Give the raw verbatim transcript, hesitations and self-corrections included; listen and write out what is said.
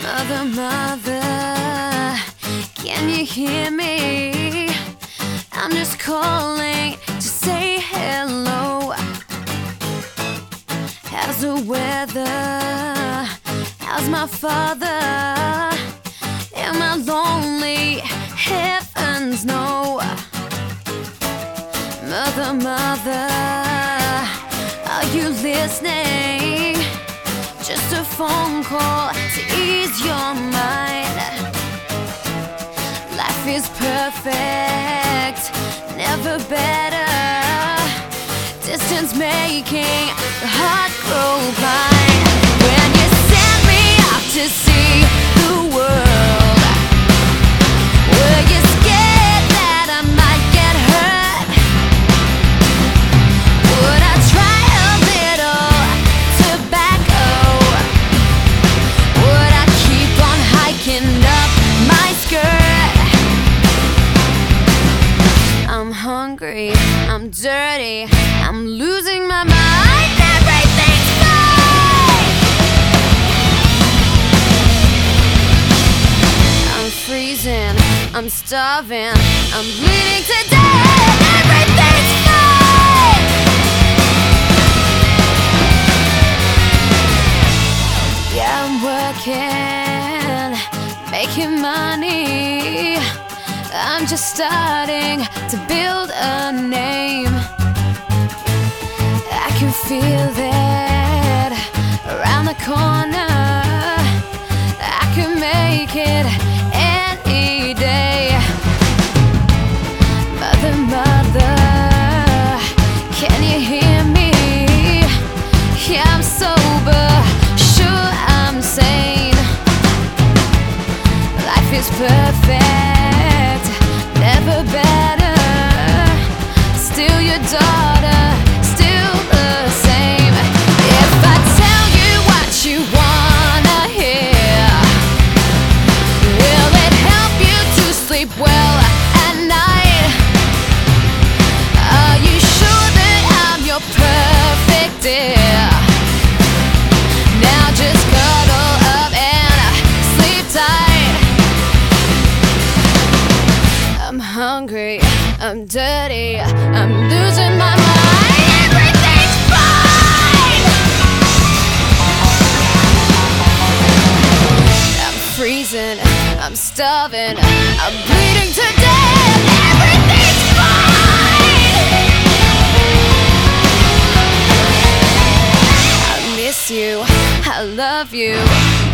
Mother, mother, can you hear me? I'm just calling to say hello. How's the weather? How's my father? Am I lonely? Heavens no. Mother, mother, are you listening? Just a phone call to ease your mind. Life is perfect, never better. Distance making the heart grow blind. When you send me out to see the world, were you scared that I might get hurt? Would I try a little tobacco? Would I keep on hiking up my skirt? I'm hungry, I'm dirty, I'm losing my mind. Everything's fine. I'm freezing, I'm starving, I'm bleeding to death. Everything's fine. Yeah, I'm working, making money. I'm just starting to build a name. I can feel that around the corner. I can make it any day. Mother, mother, can you hear me? Yeah, I'm sober, sure I'm sane. Life is perfect, never better. Still your daughter, still the same. If I tell you what you wanna hear, will it help you to sleep well at night? Are you sure that I'm your perfect dear? Now just cuddle up and sleep tight. I'm hungry, I'm dirty, I'm losing my mind. Everything's fine. I'm freezing, I'm starving, I'm bleeding to death. Everything's fine. I miss you, I love you.